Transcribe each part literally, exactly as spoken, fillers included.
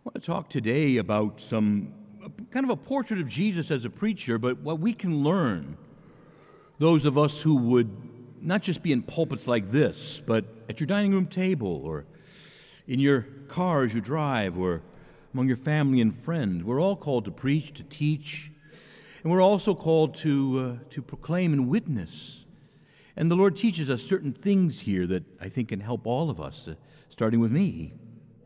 want to talk today about some kind of a portrait of Jesus as a preacher, but what we can learn, those of us who would not just be in pulpits like this, but at your dining room table or in your car as you drive or among your family and friends. We're all called to preach, to teach, and we're also called to uh, to proclaim and witness. And the Lord teaches us certain things here that I think can help all of us, uh, starting with me.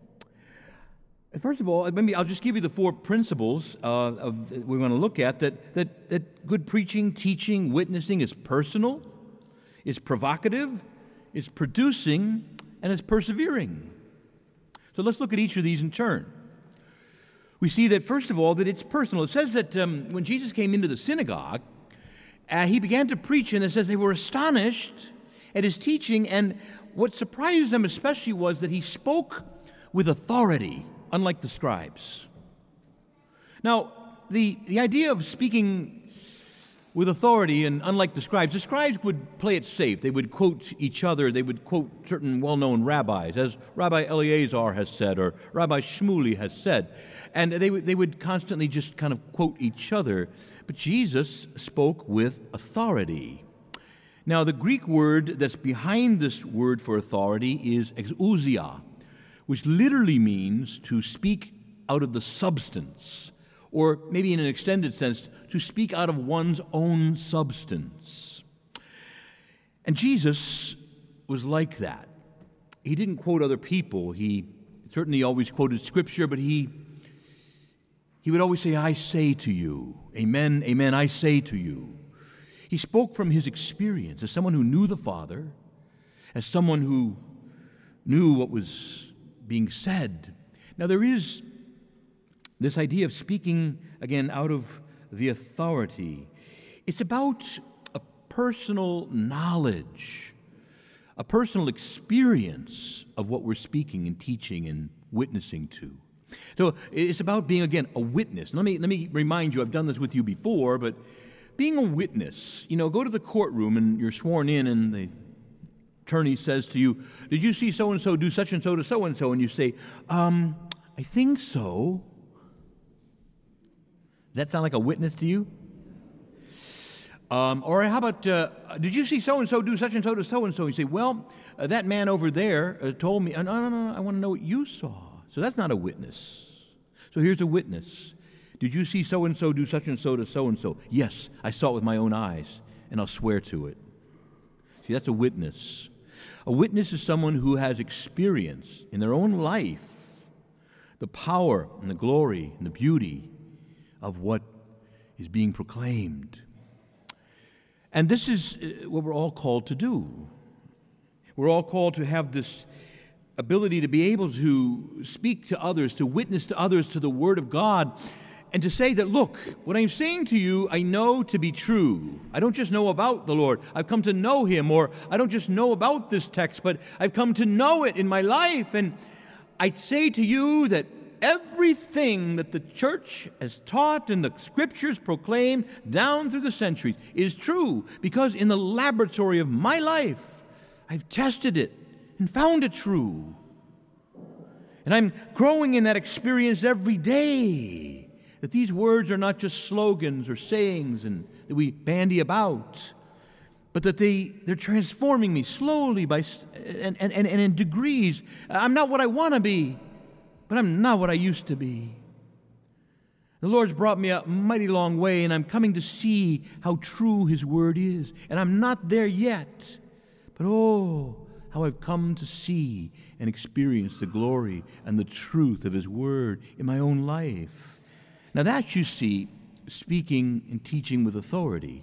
First of all, maybe I'll just give you the four principles uh, of, that we want to look at, that, that, that good preaching, teaching, witnessing is personal, is provocative, is producing, and is persevering. So let's look at each of these in turn. We see that, first of all, that it's personal. It says that um, when Jesus came into the synagogue, uh, he began to preach, and it says they were astonished at his teaching, and what surprised them especially was that he spoke with authority, unlike the scribes. Now, the, the idea of speaking with authority, and unlike the scribes, the scribes would play it safe. They would quote each other. They would quote certain well-known rabbis, as Rabbi Eleazar has said, or Rabbi Shmuley has said. And they would, they would constantly just kind of quote each other. But Jesus spoke with authority. Now, the Greek word that's behind this word for authority is exousia, which literally means to speak out of the substance, or maybe in an extended sense, to speak out of one's own substance. And Jesus was like that. He didn't quote other people. He certainly always quoted Scripture, but he, he would always say, I say to you, amen, amen, I say to you. He spoke from his experience as someone who knew the Father, as someone who knew what was being said. Now, there is this idea of speaking, again, out of the authority. It's about a personal knowledge, a personal experience of what we're speaking and teaching and witnessing to. So it's about being, again, a witness. Let me, let me remind you, I've done this with you before, but being a witness, you know, go to the courtroom and you're sworn in and the attorney says to you, did you see so-and-so do such and so to so-and-so? And you say, um, I think so. Does that sound like a witness to you? Um, or how about, uh, did you see so-and-so do such and so to so-and-so? And you say, well, uh, that man over there uh, told me, uh, no, no, no, I want to know what you saw. So that's not a witness. So here's a witness. Did you see so-and-so do such and so to so-and-so? Yes, I saw it with my own eyes, and I'll swear to it. See, that's a witness. A witness is someone who has experienced in their own life the power and the glory and the beauty of what is being proclaimed. And this is what we're all called to do. We're all called to have this ability to be able to speak to others, to witness to others to the Word of God, and to say that, look, what I'm saying to you, I know to be true. I don't just know about the Lord. I've come to know Him. Or I don't just know about this text, but I've come to know it in my life. And I say to you that everything that the church has taught and the Scriptures proclaim down through the centuries is true, because in the laboratory of my life, I've tested it and found it true. And I'm growing in that experience every day. That these words are not just slogans or sayings and that we bandy about, but that they, they're transforming me slowly by and, and, and in degrees. I'm not what I want to be, but I'm not what I used to be. The Lord's brought me a mighty long way, and I'm coming to see how true His Word is. And I'm not there yet, but oh, how I've come to see and experience the glory and the truth of His Word in my own life. Now that, you see, speaking and teaching with authority.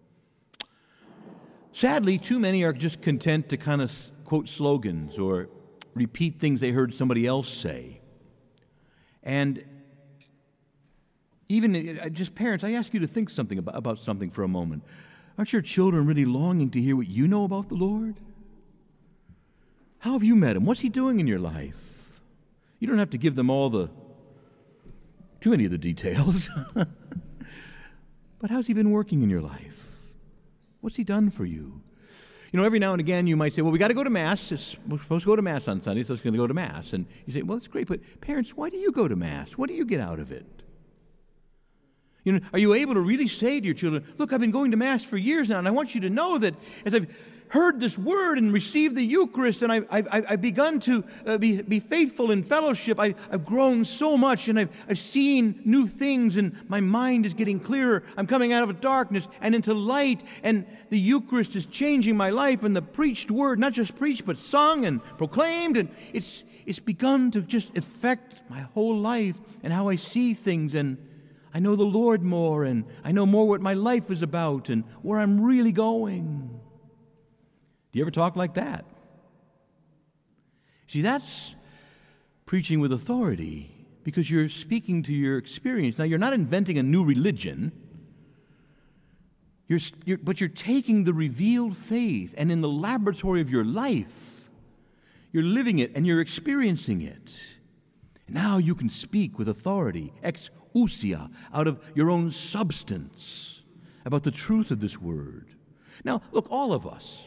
Sadly, too many are just content to kind of quote slogans or repeat things they heard somebody else say. And even uh, just parents, I ask you to think something about, about something for a moment. Aren't your children really longing to hear what you know about the Lord? How have you met Him? What's He doing in your life? You don't have to give them all the too many of the details. But how's He been working in your life? What's He done for you? You know, every now and again you might say, well, we got to go to Mass. It's, we're supposed to go to Mass on Sunday, so it's going to go to Mass. And you say, well, that's great, but parents, why do you go to Mass? What do you get out of it? You know, are you able to really say to your children, look, I've been going to Mass for years now, and I want you to know that as I've heard this word and received the Eucharist, and I've, I've, I've begun to uh, be, be faithful in fellowship, I, I've grown so much, and I've, I've seen new things, and my mind is getting clearer. I'm coming out of darkness and into light, and the Eucharist is changing my life, and the preached word, not just preached, but sung and proclaimed, and it's, it's begun to just affect my whole life and how I see things, and I know the Lord more, and I know more what my life is about and where I'm really going. Do you ever talk like that? See, that's preaching with authority because you're speaking to your experience. Now, you're not inventing a new religion, you're, you're, but you're taking the revealed faith, and in the laboratory of your life, you're living it and you're experiencing it. Now you can speak with authority, ex ousia, out of your own substance, about the truth of this word. Now, look, all of us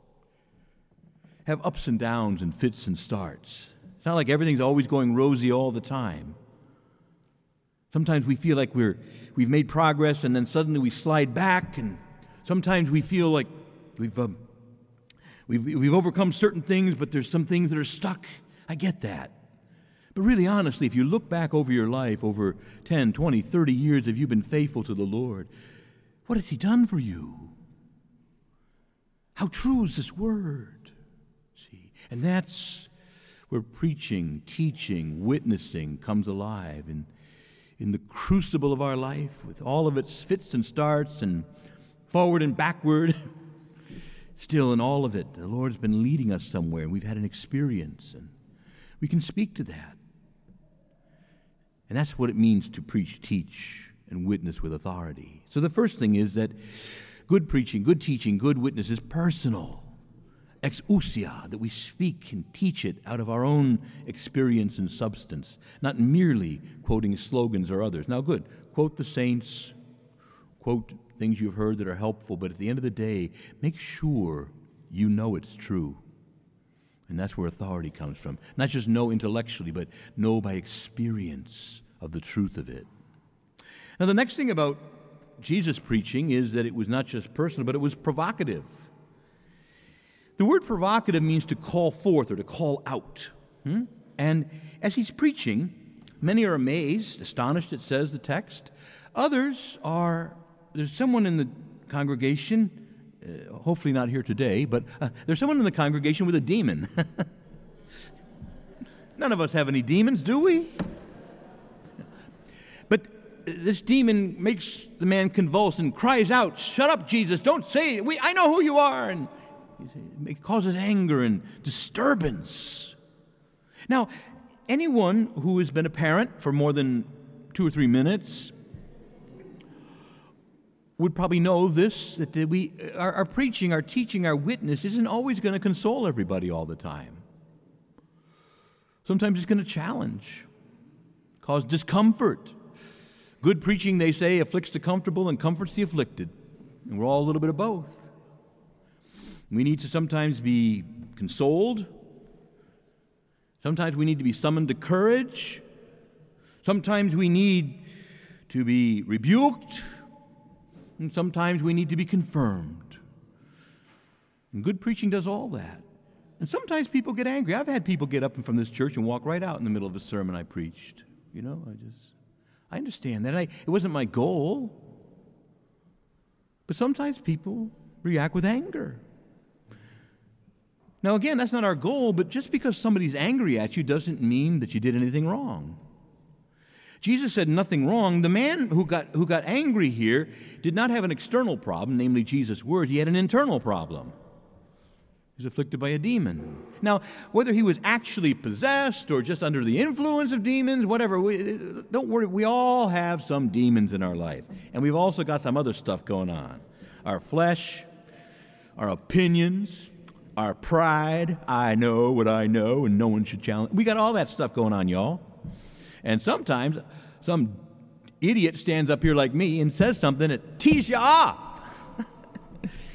have ups and downs and fits and starts. It's not like everything's always going rosy all the time. Sometimes we feel like we're, we've made progress, and then suddenly we slide back, and sometimes we feel like we've, um, we've, we've overcome certain things, but there's some things that are stuck. I get that. But really, honestly, if you look back over your life, over ten, twenty, thirty years, have you been faithful to the Lord? What has He done for you? How true is this word? See, and that's where preaching, teaching, witnessing comes alive in, in the crucible of our life, with all of its fits and starts and forward and backward. Still, in all of it, the Lord's been leading us somewhere, and we've had an experience, and we can speak to that. And that's what it means to preach, teach, and witness with authority. So the first thing is that good preaching, good teaching, good witness is personal. Ex ousia, that we speak and teach it out of our own experience and substance, not merely quoting slogans or others. Now good, quote the saints, quote things you've heard that are helpful, but at the end of the day, make sure you know it's true. And that's where authority comes from. Not just know intellectually, but know by experience of the truth of it. Now, the next thing about Jesus' preaching is that it was not just personal, but it was provocative. The word provocative means to call forth or to call out. Hmm? And as he's preaching, many are amazed, astonished, it says, the text. Others are, there's someone in the congregation, Uh, hopefully not here today, but uh, there's someone in the congregation with a demon. None of us have any demons, do we? But this demon makes the man convulse and cries out, "Shut up, Jesus, don't say it. We, I know who you are." And it causes anger and disturbance. Now, anyone who has been a parent for more than two or three minutes would probably know this, that we, our, our preaching, our teaching, our witness isn't always going to console everybody all the time. Sometimes it's going to challenge, cause discomfort. Good preaching, they say, afflicts the comfortable and comforts the afflicted. And we're all a little bit of both. We need to sometimes be consoled. Sometimes we need to be summoned to courage. Sometimes we need to be rebuked. And sometimes we need to be confirmed. And good preaching does all that. And sometimes people get angry. I've had people get up from this church and walk right out in the middle of a sermon I preached. You know, I just, I understand that. I, it wasn't my goal. But sometimes people react with anger. Now, again, that's not our goal, but just because somebody's angry at you doesn't mean that you did anything wrong. Jesus said nothing wrong. The man who got, who got angry here did not have an external problem, namely Jesus' word. He had an internal problem. He was afflicted by a demon. Now, whether he was actually possessed or just under the influence of demons, whatever, we, don't worry, we all have some demons in our life. And we've also got some other stuff going on. Our flesh, our opinions, our pride. I know what I know and no one should challenge. We got all that stuff going on, y'all. And sometimes some idiot stands up here like me and says something that tees you off.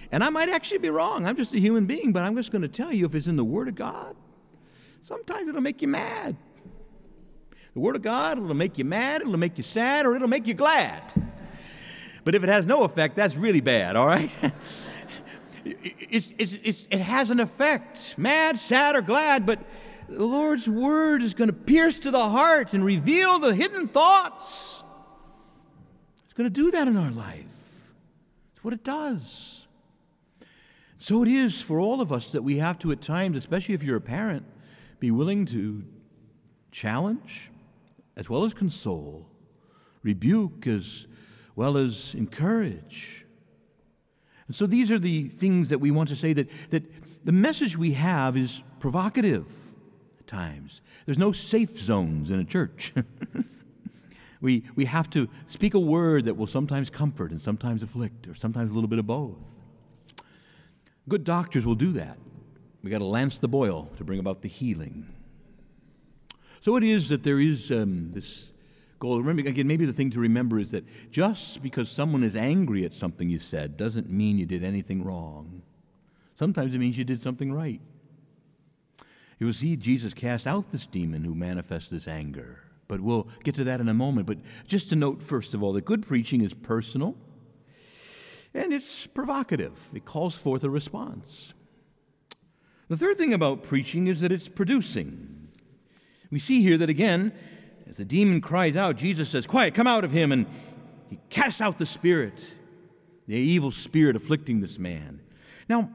And I might actually be wrong. I'm just a human being, but I'm just going to tell you, if it's in the Word of God, sometimes it'll make you mad. The Word of God, it'll make you mad, it'll make you sad, or it'll make you glad. But if it has no effect, that's really bad, all right? it's, it's, it's, it has an effect, mad, sad, or glad, but the Lord's Word is going to pierce to the heart and reveal the hidden thoughts. It's going to do that in our life. It's what it does. So it is for all of us that we have to at times, especially if you're a parent, be willing to challenge as well as console, rebuke as well as encourage. And so these are the things that we want to say, that, that the message we have is provocative at times. There's no safe zones in a church. we, we have to speak a word that will sometimes comfort and sometimes afflict, or sometimes a little bit of both. Good doctors will do that. We got to lance the boil to bring about the healing. So it is that there is um, this goal. Remember, again, maybe the thing to remember is that just because someone is angry at something you said doesn't mean you did anything wrong. Sometimes it means you did something right. You will see Jesus cast out this demon who manifests this anger. But we'll get to that in a moment. But just to note, first of all, that good preaching is personal. And it's provocative. It calls forth a response. The third thing about preaching is that it's producing. We see here that again, as the demon cries out, Jesus says, "Quiet, come out of him," and he casts out the spirit, the evil spirit afflicting this man. Now,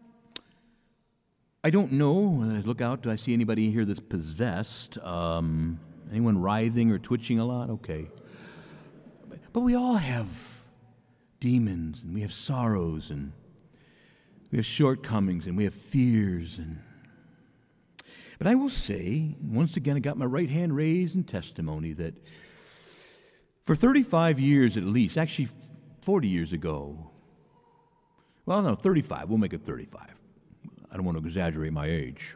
I don't know, when I look out, do I see anybody here that's possessed? Um, anyone writhing or twitching a lot? Okay. But we all have demons, and we have sorrows, and we have shortcomings, and we have fears. And But I will say, once again, I got my right hand raised in testimony that for thirty-five years at least, actually forty years ago, well, no, thirty-five, we'll make it thirty-five. I don't want to exaggerate my age.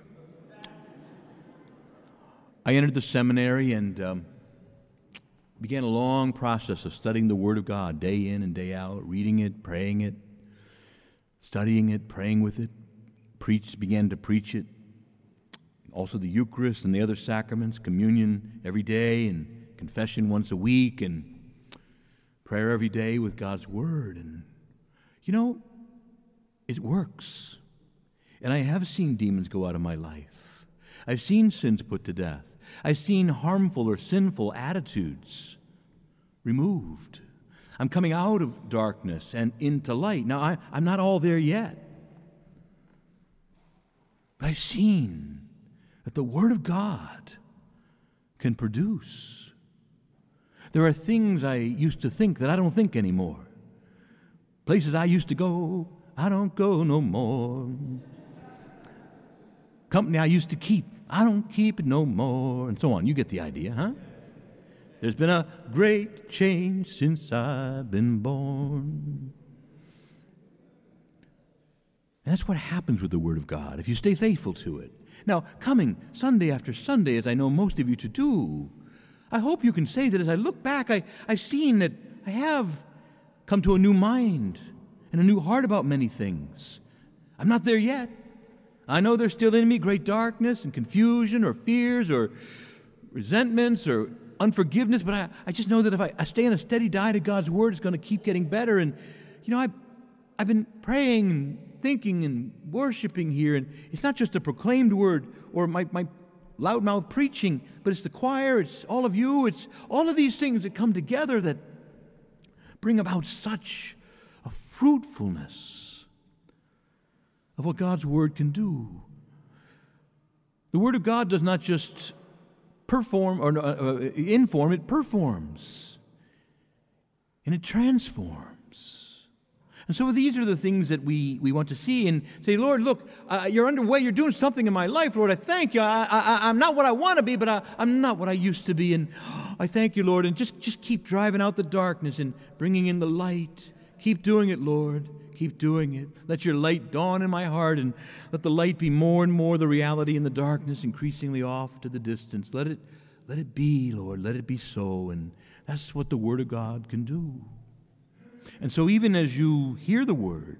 I entered the seminary and um, began a long process of studying the Word of God day in and day out, reading it, praying it, studying it, praying with it, preached, began to preach it. Also the Eucharist and the other sacraments, communion every day and confession once a week and prayer every day with God's Word. And, you know, it works. And I have seen demons go out of my life. I've seen sins put to death. I've seen harmful or sinful attitudes removed. I'm coming out of darkness and into light. Now, I, I'm not all there yet. But I've seen that the Word of God can produce. There are things I used to think that I don't think anymore. Places I used to go, I don't go no more. Company I used to keep, I don't keep it no more, and so on. You get the idea, huh? There's been a great change since I've been born. And that's what happens with the Word of God, if you stay faithful to it. Now, coming Sunday after Sunday, as I know most of you to do, I hope you can say that as I look back, I, I've seen that I have come to a new mind and a new heart about many things. I'm not there yet. I know there's still in me great darkness and confusion or fears or resentments or unforgiveness, but I, I just know that if I, I stay in a steady diet of God's Word, it's going to keep getting better. And, you know, I, I've been praying and thinking and worshiping here, and it's not just a proclaimed word or my, my loudmouth preaching, but it's the choir, it's all of you, it's all of these things that come together that bring about such a fruitfulness of what God's Word can do. The Word of God does not just perform or uh, inform, it performs. And it transforms. And so these are the things that we, we want to see and say, Lord, look, uh, you're underway, you're doing something in my life, Lord, I thank you. I, I, I'm not what I want to be, but I, I'm not what I used to be. And oh, I thank you, Lord, and just, just keep driving out the darkness and bringing in the light. Keep doing it, Lord. Keep doing it. Let your light dawn in my heart, and let the light be more and more the reality in the darkness, increasingly off to the distance. Let it, let it be, Lord. Let it be so. And that's what the Word of God can do. And so even as you hear the Word,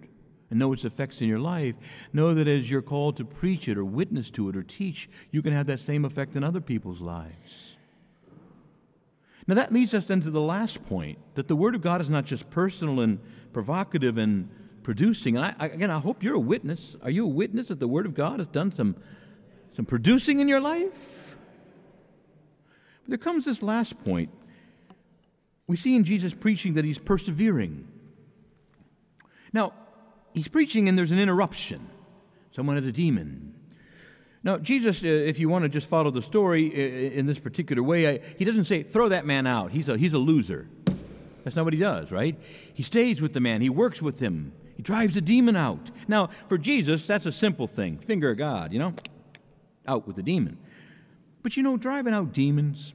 and know its effects in your life, know that as you're called to preach it or witness to it or teach, you can have that same effect in other people's lives. Now that leads us then to the last point, that the Word of God is not just personal and provocative and producing. And I, I, again, I hope you're a witness. Are you a witness that the Word of God has done some, some producing in your life? But there comes this last point. We see in Jesus preaching that he's persevering. Now, he's preaching and there's an interruption. Someone has a demon. Now, Jesus, uh, if you want to just follow the story uh, in this particular way, I, he doesn't say, throw that man out. He's a, he's a loser. That's not what he does, right? He stays with the man. He works with him. He drives the demon out. Now, for Jesus, that's a simple thing. Finger of God, you know? Out with the demon. But you know, driving out demons,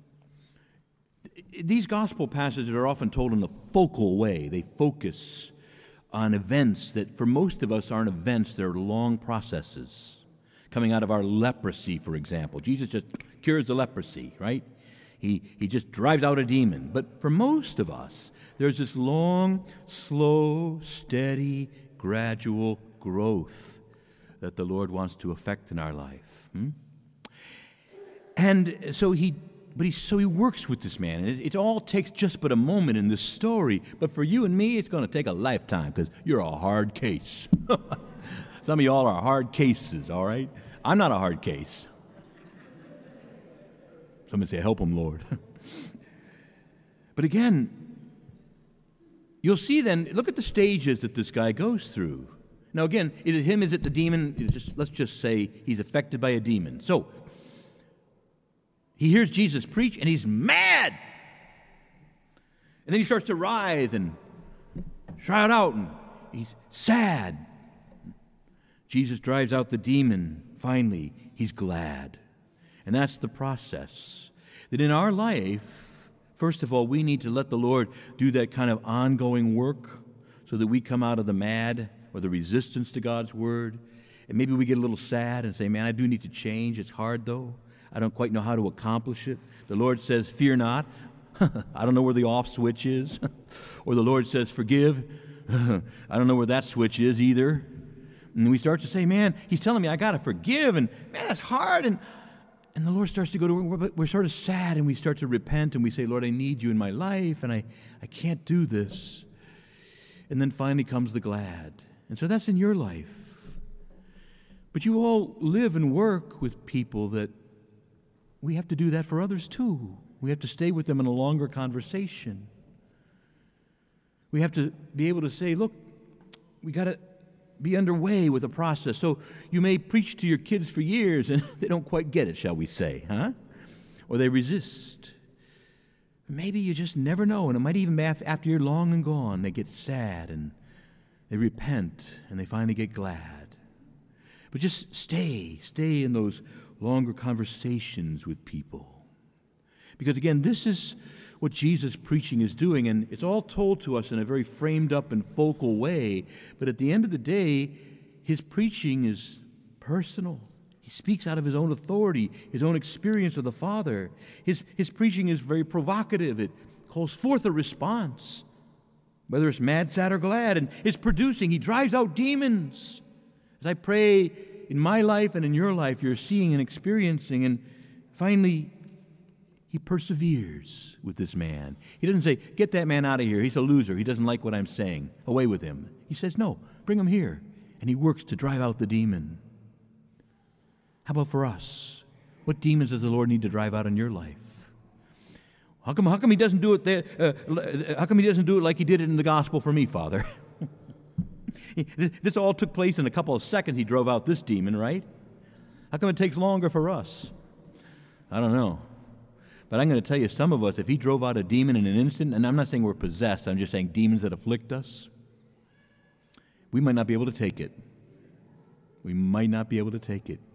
these gospel passages are often told in a focal way. They focus on events that for most of us aren't events, they're long processes. Coming out of our leprosy, for example. Jesus just cures the leprosy, right? He, he just drives out a demon. But for most of us, there's this long, slow, steady, gradual growth that the Lord wants to effect in our life. Hmm? And so he But he, so he works with this man. And it, it all takes just but a moment in this story. But for you and me, it's going to take a lifetime because you're a hard case. Some of y'all are hard cases, all right? I'm not a hard case. Somebody say, help him, Lord. But again, you'll see then, look at the stages that this guy goes through. Now again, is it him, is it the demon? It's just, let's just say he's affected by a demon. So, he hears Jesus preach, and he's mad. And then he starts to writhe and shout out, and he's sad. Jesus drives out the demon. Finally, he's glad. And that's the process. That in our life, first of all, we need to let the Lord do that kind of ongoing work so that we come out of the mad or the resistance to God's word. And maybe we get a little sad and say, man, I do need to change. It's hard, though. I don't quite know how to accomplish it. The Lord says, fear not. I don't know where the off switch is. Or the Lord says, forgive. I don't know where that switch is either. And we start to say, man, he's telling me I got to forgive. And man, that's hard. And and the Lord starts to go to work. But we're sort of sad and we start to repent. And we say, Lord, I need you in my life. And I, I can't do this. And then finally comes the glad. And so that's in your life. But you all live and work with people that we have to do that for others too. We have to stay with them in a longer conversation. We have to be able to say, look, we got to be underway with a process. So you may preach to your kids for years and they don't quite get it, shall we say, huh? Or they resist. Maybe you just never know, and it might even be after you're long and gone, they get sad and they repent and they finally get glad. But just stay, stay in those longer conversations with people. Because again, this is what Jesus' preaching is doing, and it's all told to us in a very framed up and focal way, but at the end of the day, his preaching is personal. He speaks out of his own authority, his own experience of the Father. His, his preaching is very provocative. It calls forth a response, whether it's mad, sad, or glad, and it's producing. He drives out demons. As I pray in my life and in your life, you're seeing and experiencing, and finally, he perseveres with this man. He doesn't say, get that man out of here. He's a loser. He doesn't like what I'm saying. Away with him. He says, no, bring him here. And he works to drive out the demon. How about for us? What demons does the Lord need to drive out in your life? How come, how come he doesn't do it there? Uh, how come he doesn't do it like he did it in the gospel for me, Father? This all took place in a couple of seconds. He drove out this demon, right? How come it takes longer for us? I don't know. But I'm going to tell you, some of us, if he drove out a demon in an instant, and I'm not saying we're possessed, I'm just saying demons that afflict us, we might not be able to take it. We might not be able to take it.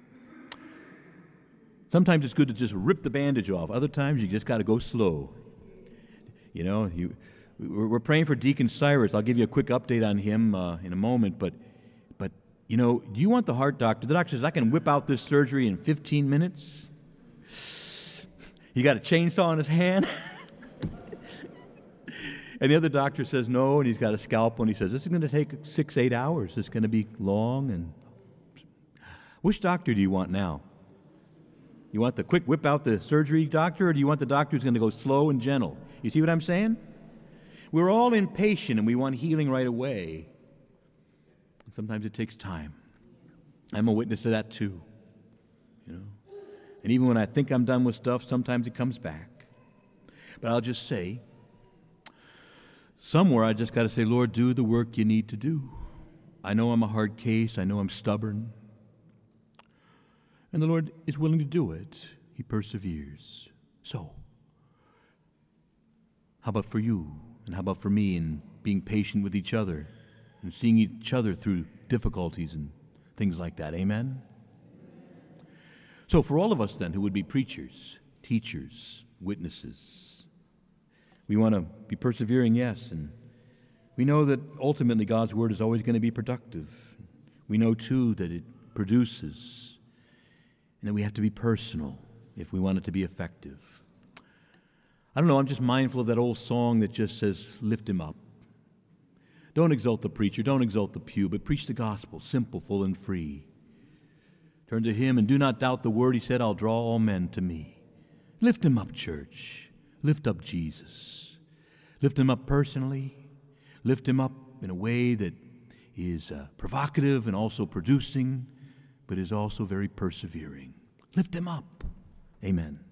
Sometimes it's good to just rip the bandage off. Other times you just got to go slow. You know, you, we're praying for Deacon Cyrus. I'll give you a quick update on him uh, in a moment. But, but you know, do you want the heart doctor? The doctor says, I can whip out this surgery in fifteen minutes. He got a chainsaw in his hand. And the other doctor says no, and he's got a scalpel, and he says, this is going to take six, eight hours. It's going to be long. And which doctor do you want now? You want the quick whip out the surgery doctor, or do you want the doctor who's going to go slow and gentle? You see what I'm saying? We're all impatient, and we want healing right away. Sometimes it takes time. I'm a witness to that too. You know, and even when I think I'm done with stuff, sometimes it comes back. But I'll just say, somewhere I just got to say, Lord, do the work you need to do. I know I'm a hard case. I know I'm stubborn. And the Lord is willing to do it. He perseveres. So, how about for you? And how about for me in being patient with each other and seeing each other through difficulties and things like that? Amen? So for all of us then who would be preachers, teachers, witnesses, we want to be persevering, yes, and we know that ultimately God's Word is always going to be productive. We know, too, that it produces, and that we have to be personal if we want it to be effective. I don't know, I'm just mindful of that old song that just says, lift him up. Don't exalt the preacher, don't exalt the pew, but preach the gospel, simple, full, and free. Turn to him and do not doubt the word. He said, I'll draw all men to me. Lift him up, church. Lift up Jesus. Lift him up personally. Lift him up in a way that is uh, provocative and also producing, but is also very persevering. Lift him up. Amen.